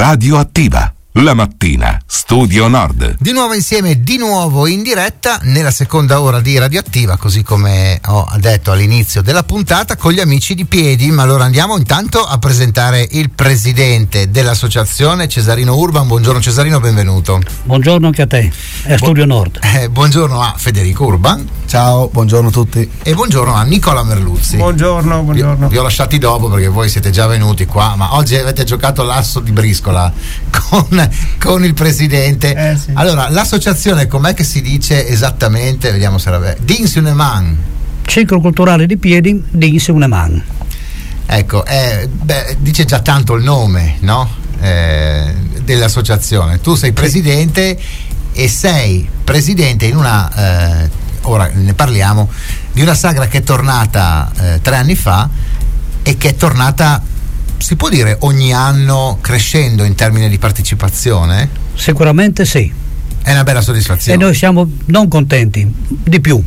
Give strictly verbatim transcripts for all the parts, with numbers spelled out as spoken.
Radioattiva. La mattina, Studio Nord. Di nuovo insieme, di nuovo in diretta nella seconda ora di Radioattiva, così come ho detto all'inizio della puntata, con gli amici di Piedi. Ma allora andiamo intanto a presentare il presidente dell'associazione, Cesarino Urban. Buongiorno Cesarino, benvenuto. Buongiorno anche a te, è Studio Nord. Eh, buongiorno a Federico Urban. Ciao, buongiorno a tutti. E buongiorno a Nicola Merluzzi. Buongiorno, buongiorno. Vi, vi ho lasciati dopo perché voi siete già venuti qua, ma oggi avete giocato l'asso di briscola con con il presidente. Eh, sì. Allora, l'associazione com'è che si dice esattamente? Vediamo se la ve- Dins Uneman. Ciclo culturale di Piedi, Dins Uneman. Ecco, eh, beh, dice già tanto il nome, no? Eh, dell'associazione. Tu sei presidente e sei presidente in una eh, ora ne parliamo di una sagra che è tornata eh, tre anni fa e che è tornata, si può dire, ogni anno crescendo in termini di partecipazione? Sicuramente sì. È una bella soddisfazione. E noi siamo non contenti, di più.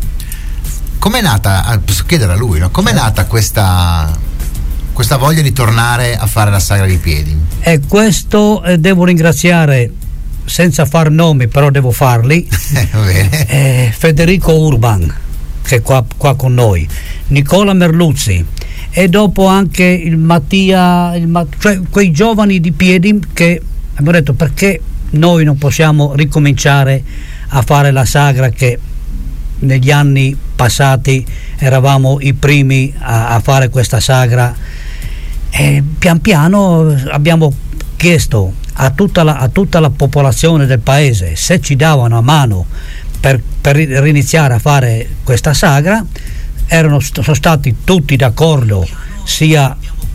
Com'è nata, posso chiedere a lui, no? Com'è nata questa, questa voglia di tornare a fare la sagra di Piedi? E questo eh, devo ringraziare, senza far nomi, però devo farli, Va bene. eh, Federico Urban, che è qua, qua con noi, Nicola Merluzzi, e dopo anche il Mattia, il, cioè quei giovani di Piedi che abbiamo detto: perché noi non possiamo ricominciare a fare la sagra che negli anni passati eravamo i primi a, a fare questa sagra. E pian piano abbiamo chiesto a tutta la, a tutta la popolazione del paese se ci davano una mano per, per riniziare a fare questa sagra. Erano sono stati tutti d'accordo, sia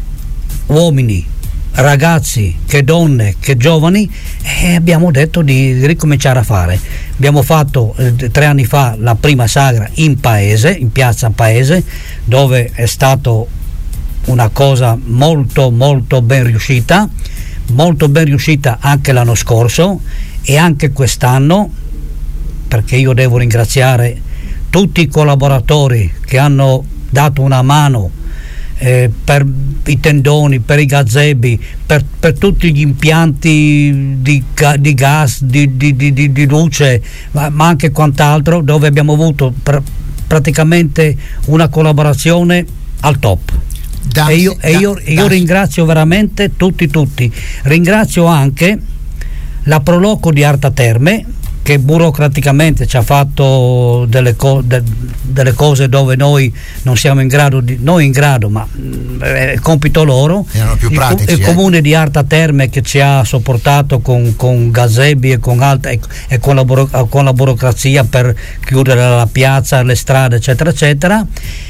uomini, ragazzi che donne che giovani, e abbiamo detto di ricominciare a fare. Abbiamo fatto eh, tre anni fa la prima sagra in paese, in piazza Paese, dove è stato una cosa molto molto ben riuscita, molto ben riuscita anche l'anno scorso e anche quest'anno, perché io devo ringraziare tutti i collaboratori che hanno dato una mano eh, per i tendoni, per i gazebi, per, per tutti gli impianti di, di gas, di, di, di, di luce, ma, ma anche quant'altro, dove abbiamo avuto pr- praticamente una collaborazione al top. Da, e io, da, e io, da, io da, ringrazio veramente tutti tutti. Ringrazio anche la Proloco di Arta Terme, che burocraticamente ci ha fatto delle, co- de- delle cose dove noi non siamo in grado di, noi in grado, ma mh, è compito loro. Erano più il, pratici, il eh. comune di Arta Terme, che ci ha sopportato con, con gazebi e con alta e, e con, la buro- con la burocrazia per chiudere la piazza, le strade, eccetera eccetera.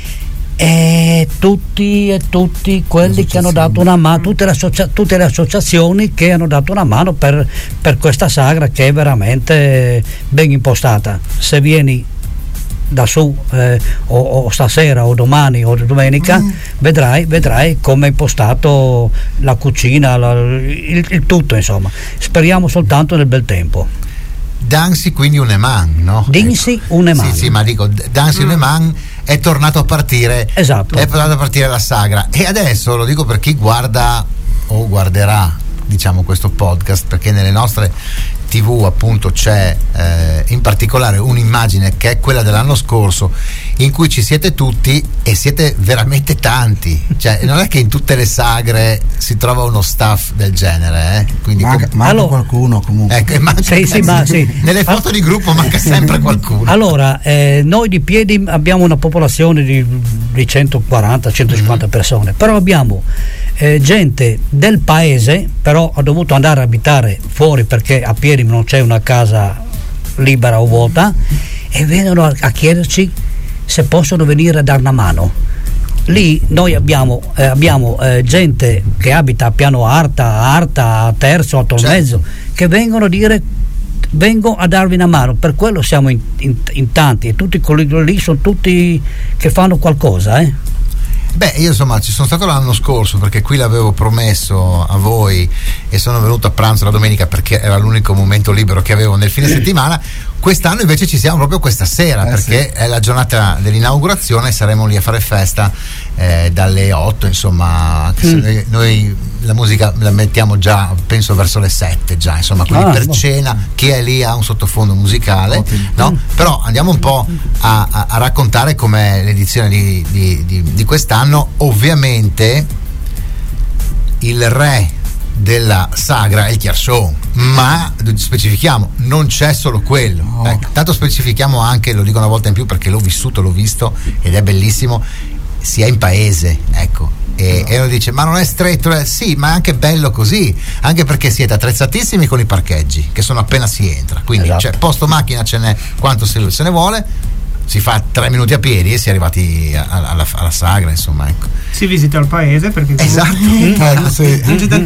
E tutti e tutti quelli che hanno dato una mano, tutte le, associa- tutte le associazioni che hanno dato una mano per, per questa sagra, che è veramente ben impostata. Se vieni da su eh, o, o stasera o domani o domenica, mm. vedrai, vedrai come è impostato la cucina, la, il, il tutto, insomma. Speriamo soltanto nel bel tempo. Dansi quindi Uneman, no? Dinsi ecco. Uneman. Sì, sì, ma dico, Dansi mm. Uneman è tornato a partire. Esatto. È tornato a partire la sagra. E adesso lo dico per chi guarda o guarderà, diciamo, questo podcast, perché nelle nostre tivù appunto c'è eh, in particolare un'immagine che è quella dell'anno scorso, in cui ci siete tutti e siete veramente tanti, cioè non è che in tutte le sagre si trova uno staff del genere, eh? Quindi manca, com- manca allora, qualcuno comunque, ecco, manca, sì, sì, ma, sì. nelle foto di gruppo manca sempre qualcuno. Allora, eh, noi di Piedi abbiamo una popolazione di, di centoquaranta centocinquanta mm. persone, però abbiamo eh, gente del paese, però ha dovuto andare a abitare fuori perché a Piedi non c'è una casa libera o vuota, e vengono a, a chiederci se possono venire a dare una mano. Lì noi abbiamo, eh, abbiamo eh, gente che abita a piano Arta, a Arta, a Terzo, a Tolmezzo, certo, che vengono a dire: vengo a darvi una mano. Per quello siamo in, in, in tanti, e tutti quelli lì sono tutti che fanno qualcosa, eh. Beh, io insomma ci sono stato l'anno scorso, perché qui l'avevo promesso a voi e sono venuto a pranzo la domenica perché era l'unico momento libero che avevo nel fine settimana. Quest'anno invece ci siamo proprio questa sera, eh, perché sì. È la giornata dell'inaugurazione, saremo lì a fare festa eh, dalle otto, insomma, anche mm. se noi, noi la musica la mettiamo già, penso verso le sette già, insomma, quindi ah, per no. cena, chi è lì ha un sottofondo musicale, no? Mm. Però andiamo un po' a, a, a raccontare com'è l'edizione di, di, di, di quest'anno. Ovviamente il re della sagra è il Chiarsone, ma specifichiamo, non c'è solo quello, oh. ecco, tanto specifichiamo anche, lo dico una volta in più perché l'ho vissuto, l'ho visto ed è bellissimo, si è in paese, ecco, e, no. e uno dice ma non è stretto, eh, sì, ma è anche bello così, anche perché siete attrezzatissimi con i parcheggi che sono appena si entra, quindi esatto. Cioè, posto macchina ce n'è quanto se, se ne vuole, si fa tre minuti a piedi e si è arrivati alla, alla, alla sagra, insomma, ecco. Si visita il paese perché esatto. ecco, sì.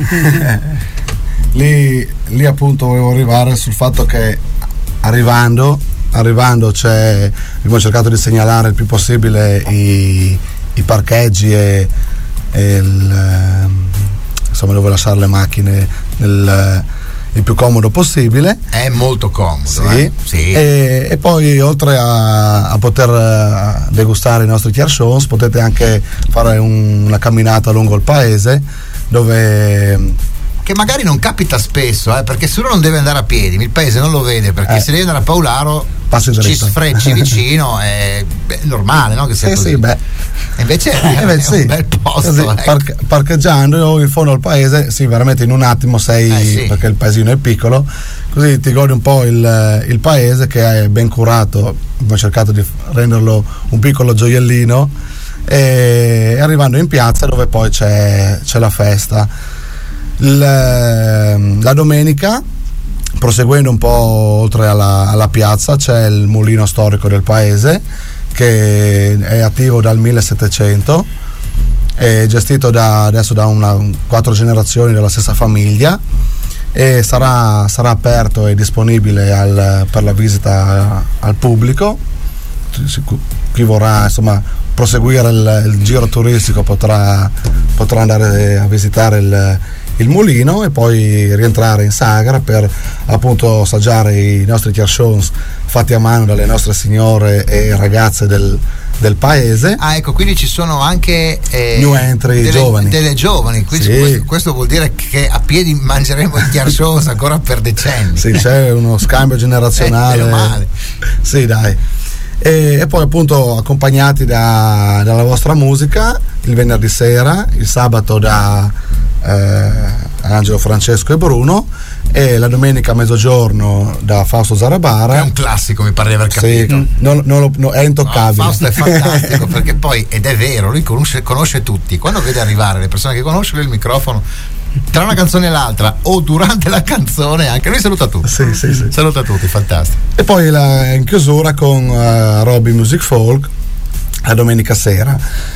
lì, lì appunto volevo arrivare sul fatto che arrivando arrivando c'è, abbiamo cercato di segnalare il più possibile i, i parcheggi e, e il, insomma dove lasciare le macchine nel il più comodo possibile. È molto comodo, sì. Eh? Sì. E, e poi oltre a, a poter degustare i nostri Chiarsones potete anche fare un, una camminata lungo il paese, dove che magari non capita spesso, eh, perché se uno non deve andare a piedi, il paese non lo vede, perché eh. se deve andare a Paolaro ci sfrecci vicino, è, è normale, no? Che sia sì, così. Sì, beh. E invece è, eh beh, è sì. un bel posto, così, ecco. parche, parcheggiando in fondo al paese, sì, veramente in un attimo sei, eh, sì. perché il paesino è piccolo, così ti godi un po' il, il paese, che è ben curato. Abbiamo cercato di renderlo un piccolo gioiellino, e arrivando in piazza dove poi c'è, c'è la festa. Il, la domenica, proseguendo un po' oltre alla, alla piazza, c'è il mulino storico del paese, che è attivo dal millesettecento, è gestito da, adesso da una, quattro generazioni della stessa famiglia, e sarà, sarà aperto e disponibile al, per la visita al pubblico. Chi vorrà insomma proseguire il, il giro turistico potrà, potrà andare a visitare il il mulino e poi rientrare in sagra per appunto assaggiare i nostri Chiarsones fatti a mano dalle nostre signore e ragazze del, del paese. Ah, ecco, quindi ci sono anche eh, new entry, delle giovani delle giovani, quindi sì. questo, questo vuol dire che a piedi mangeremo i Chiarsones ancora per decenni. Sì, c'è uno scambio generazionale. Eh, male. Sì, dai. E, e poi appunto accompagnati da, dalla vostra musica il venerdì sera, il sabato da eh, Angelo, Francesco e Bruno, e la domenica a mezzogiorno da Fausto Zarabara. È un classico, mi pare di aver capito. Sì, non, non, non, è intoccabile. No, Fausto è fantastico perché poi, ed è vero, lui conosce, conosce tutti. Quando vede arrivare le persone che conosce, lui il microfono tra una canzone e l'altra o durante la canzone anche lui saluta tutti. Sì, sì, sì. Saluta tutti, fantastico. E poi la, in chiusura con uh, Robbie Music Folk la domenica sera.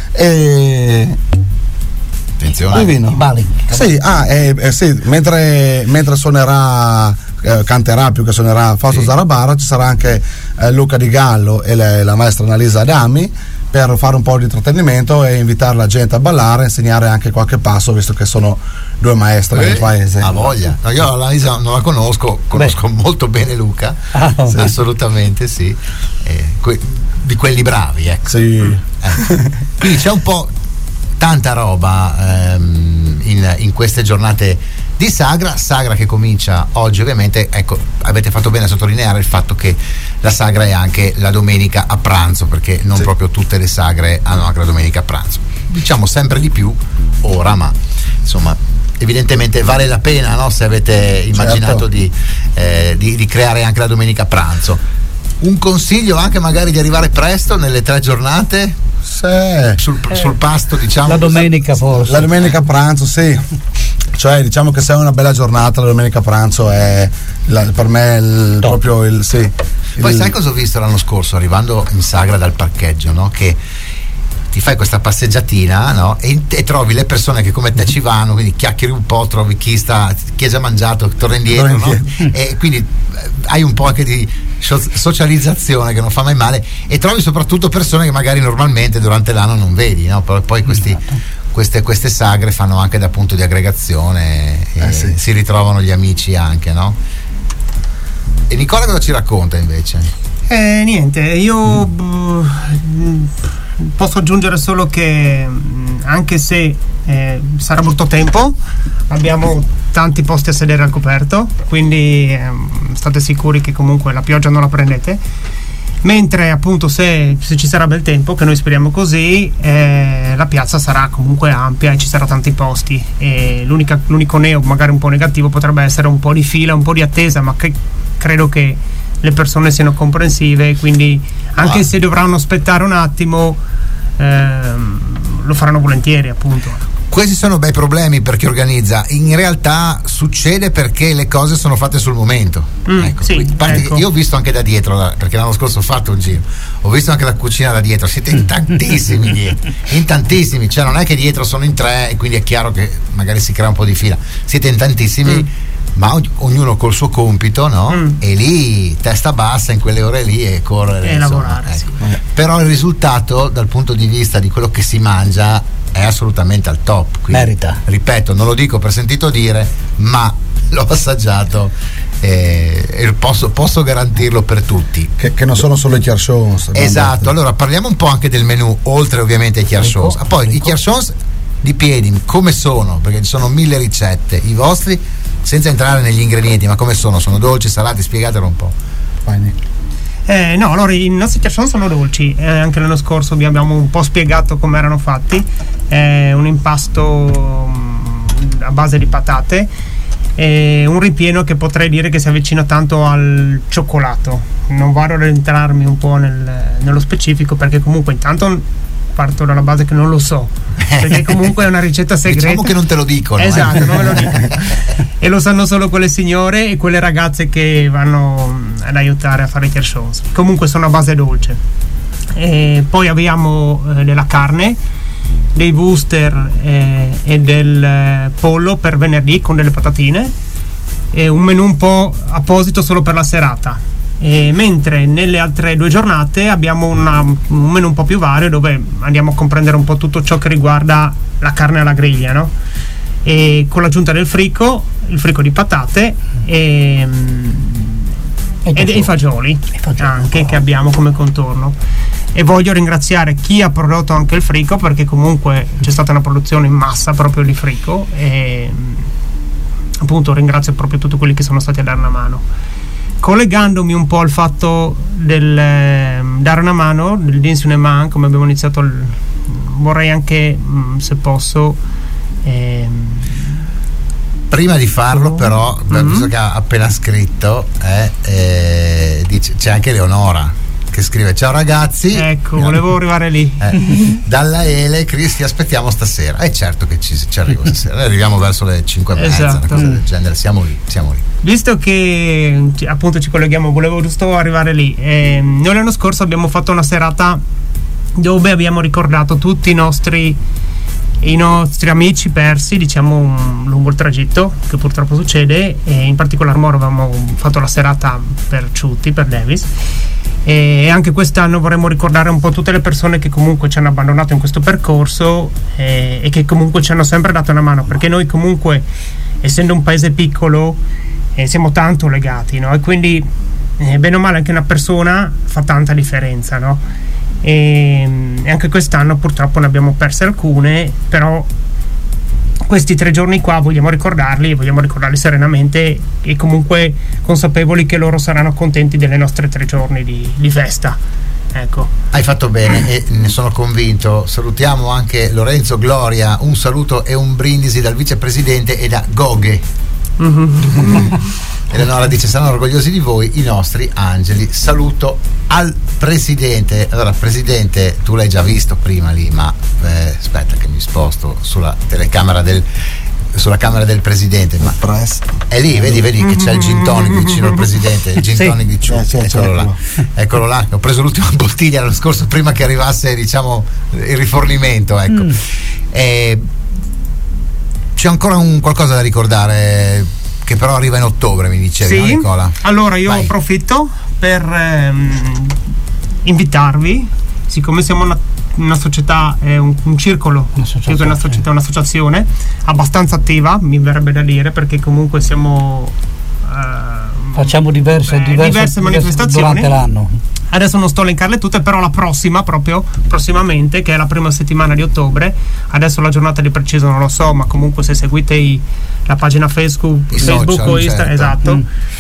E attenzione, vino. Sì, ah, eh, eh, sì, mentre, mentre suonerà eh, canterà più che suonerà Fausto sì. Zarabara, ci sarà anche eh, Luca Di Gallo e le, la maestra Annalisa Adami per fare un po' di intrattenimento e invitare la gente a ballare, insegnare anche qualche passo, visto che sono due maestre eh, del paese. Ha voglia. No, io Annalisa non la conosco, conosco Beh. molto bene Luca, ah, sì. assolutamente sì, eh, que- di quelli bravi, ecco. Sì. Eh. Quindi c'è un po' tanta roba ehm, in, in queste giornate di sagra, sagra che comincia oggi ovviamente. Ecco, avete fatto bene a sottolineare il fatto che la sagra è anche la domenica a pranzo, perché non sì. proprio tutte le sagre hanno anche la domenica a pranzo, diciamo sempre di più ora, ma insomma evidentemente vale la pena, no? Se avete immaginato certo. di, eh, di, di creare anche la domenica a pranzo. Un consiglio anche magari di arrivare presto nelle tre giornate? Sì. Sul, sul pasto, diciamo. La domenica forse. La domenica a pranzo, sì. Cioè, diciamo che se è una bella giornata, la domenica a pranzo è la, per me il, proprio il sì. Poi il... sai cosa ho visto l'anno scorso arrivando in sagra dal parcheggio, no? Che ti fai questa passeggiatina, no? E, e trovi le persone che come te ci vanno, quindi chiacchieri un po', trovi chi sta, chi ha già mangiato, torna indietro, no? E quindi eh, hai un po' anche di socializzazione che non fa mai male, e trovi soprattutto persone che magari normalmente durante l'anno non vedi, no? Poi questi, queste, queste sagre fanno anche da punto di aggregazione e eh sì. si ritrovano gli amici anche, no? E Nicola cosa ci racconta invece? Eh, niente, io mh, posso aggiungere solo che mh, anche se eh, sarà brutto tempo, abbiamo tanti posti a sedere al coperto, quindi eh, state sicuri che comunque la pioggia non la prendete. Mentre appunto se, se ci sarà bel tempo, che noi speriamo così, eh, la piazza sarà comunque ampia e ci sarà tanti posti. E l'unica, l'unico neo, magari un po' negativo, potrebbe essere un po' di fila, un po' di attesa, ma che credo che le persone siano comprensive, quindi anche ah. se dovranno aspettare un attimo, ehm, lo faranno volentieri, appunto. Questi sono bei problemi per chi organizza. In realtà succede perché le cose sono fatte sul momento. Mm, ecco, sì, quindi, ecco. Io ho visto anche da dietro, perché l'anno scorso ho fatto un giro, ho visto anche la cucina da dietro. Siete in tantissimi dietro, in tantissimi, cioè non è che dietro sono in tre e quindi è chiaro che magari si crea un po' di fila. Siete in tantissimi. Mm. Ma ognuno col suo compito, no? Mm. E lì testa bassa in quelle ore lì e correre e insomma, lavorare, ecco. sì. Però il risultato dal punto di vista di quello che si mangia è assolutamente al top, quindi, merita. Ripeto, non lo dico per sentito dire, ma l'ho assaggiato e, e posso, posso garantirlo per tutti che, che non sono solo i chiarchons. Esatto. Allora parliamo un po' anche del menù, oltre ovviamente ai chiarchons. Ah, poi ecco. I chiarchons di piedi come sono? Perché ci sono mille ricette. I vostri, senza entrare negli ingredienti, ma come sono? Sono dolci, salati? Spiegatelo un po'. Eh, no, allora i nostri chiarchons sono dolci. Eh, anche l'anno scorso vi abbiamo un po' spiegato come erano fatti. È un impasto mh, a base di patate e un ripieno che potrei dire che si avvicina tanto al cioccolato. Non vado ad entrarmi un po' nel, nello specifico, perché comunque intanto parto dalla base che non lo so, perché comunque è una ricetta segreta. Diciamo che non te lo dicono. Esatto, eh. non me lo dicono. E lo sanno solo quelle signore e quelle ragazze che vanno ad aiutare a fare i chiarchons. Comunque sono a base dolce. E poi abbiamo eh, della carne, dei booster eh, e del eh, pollo per venerdì con delle patatine, e un menù un po' apposito solo per la serata. E mentre nelle altre due giornate abbiamo una, un menù un po' più vario, dove andiamo a comprendere un po' tutto ciò che riguarda la carne alla griglia, no? E con l'aggiunta del frico, il frico di patate e, e, e i fagioli, e fagioli anche oh. che abbiamo come contorno. E voglio ringraziare chi ha prodotto anche il frico, perché comunque c'è stata una produzione in massa proprio di frico, e appunto ringrazio proprio tutti quelli che sono stati a dare una mano. Collegandomi un po' al fatto del eh, dare una mano, del d'insuneman, come abbiamo iniziato, il, vorrei anche, mh, se posso, ehm, prima di farlo oh. però, mm-hmm. visto che ha appena scritto, eh, eh, dice, c'è anche Leonora che scrive: ciao ragazzi, ecco, volevo arrivare lì, eh, dalla Ele, Cris, ti aspettiamo stasera. E eh, certo che ci, ci arrivo stasera. Noi arriviamo verso le cinque e mezza, esatto. Una cosa del genere, siamo lì, siamo lì. Visto che appunto ci colleghiamo, volevo giusto arrivare lì. Eh, noi l'anno scorso abbiamo fatto una serata dove abbiamo ricordato tutti i nostri i nostri amici persi, diciamo, un, lungo il tragitto, che purtroppo succede, e in particolar modo avevamo fatto la serata per Ciutti, per Davis, e anche quest'anno vorremmo ricordare un po' tutte le persone che comunque ci hanno abbandonato in questo percorso e, e che comunque ci hanno sempre dato una mano, perché noi comunque, essendo un paese piccolo, eh, siamo tanto legati, no? E quindi eh, bene o male anche una persona fa tanta differenza, no? E, e anche quest'anno purtroppo ne abbiamo perse alcune, però questi tre giorni qua vogliamo ricordarli e vogliamo ricordarli serenamente, e comunque consapevoli che loro saranno contenti delle nostre tre giorni di, di festa. Ecco. Hai fatto bene e ne sono convinto. Salutiamo anche Lorenzo Gloria, un saluto e un brindisi dal vicepresidente e da Goghe. Mm-hmm. Eleonora dice: saranno orgogliosi di voi i nostri angeli. Saluto al presidente. Allora, presidente, tu l'hai già visto prima lì, ma eh, aspetta che mi sposto sulla telecamera del sulla camera del presidente, ma è lì, vedi, vedi che c'è il gin tonic vicino al presidente, il gin tonic di Ciu, sì, eccolo là, eccolo là. Ho preso l'ultima bottiglia l'anno scorso prima che arrivasse, diciamo, il rifornimento, ecco. Mm. E c'è ancora un qualcosa da ricordare che però arriva in ottobre, mi dicevi, sì. No, Nicola? Allora io Vai. approfitto per ehm, invitarvi, siccome siamo una, una società, eh, un, un circolo, una società, un'associazione abbastanza attiva, mi verrebbe da dire, perché comunque siamo eh, facciamo diverse, eh, diverse, diverse manifestazioni durante l'anno. Adesso non sto a elencarle tutte, però la prossima, proprio prossimamente, che è la prima settimana di ottobre, adesso la giornata di preciso non lo so, ma comunque se seguite i, la pagina Facebook, I Facebook social, o Instagram, certo. esatto. Mm.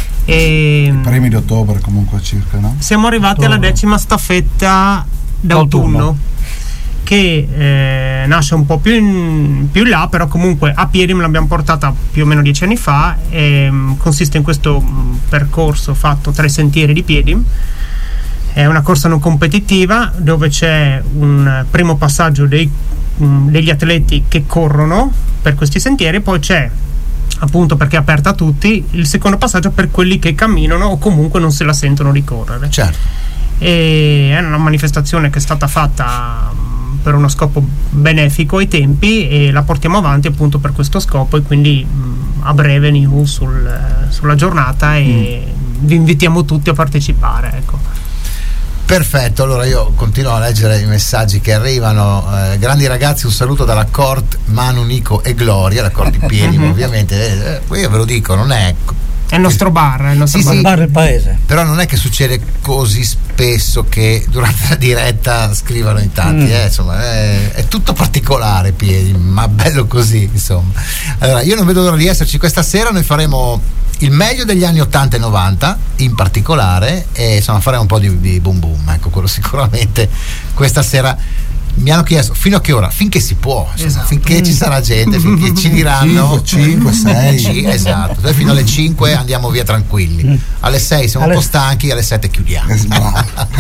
E Primi di ottobre comunque circa, no? siamo arrivati Ottobre. alla decima staffetta d'autunno, D'autunno. che eh, nasce un po' più in, più in là, però comunque a Piedim l'abbiamo portata più o meno dieci anni fa. E, mh, consiste in questo mh, percorso fatto tra i sentieri di Piedim. È una corsa non competitiva dove c'è un primo passaggio dei, mh, degli atleti che corrono per questi sentieri, poi c'è, appunto perché è aperta a tutti, il secondo passaggio per quelli che camminano o comunque non se la sentono di correre. Certo. E è una manifestazione che è stata fatta mh, per uno scopo benefico ai tempi, e la portiamo avanti appunto per questo scopo, e quindi mh, a breve news sul, sulla giornata, e mm. vi invitiamo tutti a partecipare, ecco. Perfetto, allora io continuo a leggere i messaggi che arrivano. Eh, grandi ragazzi, un saluto dalla Cort, Manu, Nico e Gloria, la Cort di Piedim ovviamente. Eh, io ve lo dico, non è... È il nostro bar, è il nostro Sì, bar. sì. Bar del paese. Però non è che succede così spesso che durante la diretta scrivano in tanti, Mm. eh, insomma, è, è tutto particolare Piedim, ma bello così, insomma. Allora, io non vedo l'ora di esserci questa sera. Noi faremo il meglio degli anni ottanta e novanta in particolare, e insomma faremo un po' di, di boom boom, ecco, quello sicuramente questa sera. Mi hanno chiesto fino a che ora? Finché si può, insomma, Esatto. finché ci sarà gente, finché ci diranno cinque, sei. Ci- esatto. Noi fino alle cinque andiamo via tranquilli, alle sei siamo Alle- un po' stanchi, alle sette chiudiamo. Eh, bravo.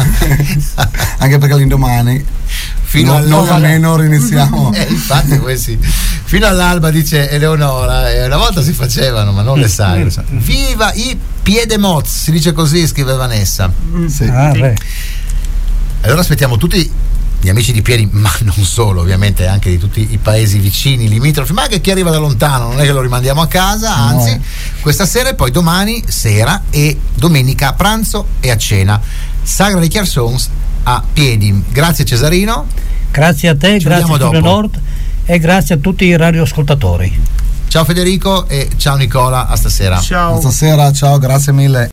Anche perché l'indomani Fino no, al- noi almeno riniziamo. Eh, infatti questi fino all'alba, dice Eleonora, eh, una volta si facevano, ma non le sai. Viva i Piedemoz, si dice così, scrive Vanessa. Sì. Ah, Sì. beh. Allora aspettiamo tutti gli amici di Piedi, ma non solo, ovviamente anche di tutti i paesi vicini, limitrofi, ma anche chi arriva da lontano, non è che lo rimandiamo a casa, anzi, No. questa sera e poi domani sera e domenica a pranzo e a cena. Sagra di Chiarsons a Piedi. Grazie Cesarino. Grazie a te, Ci grazie a vediamo Studio dopo. Nord, e grazie a tutti i radioascoltatori. Ciao Federico e ciao Nicola, a stasera. Ciao. Stasera, ciao, grazie mille.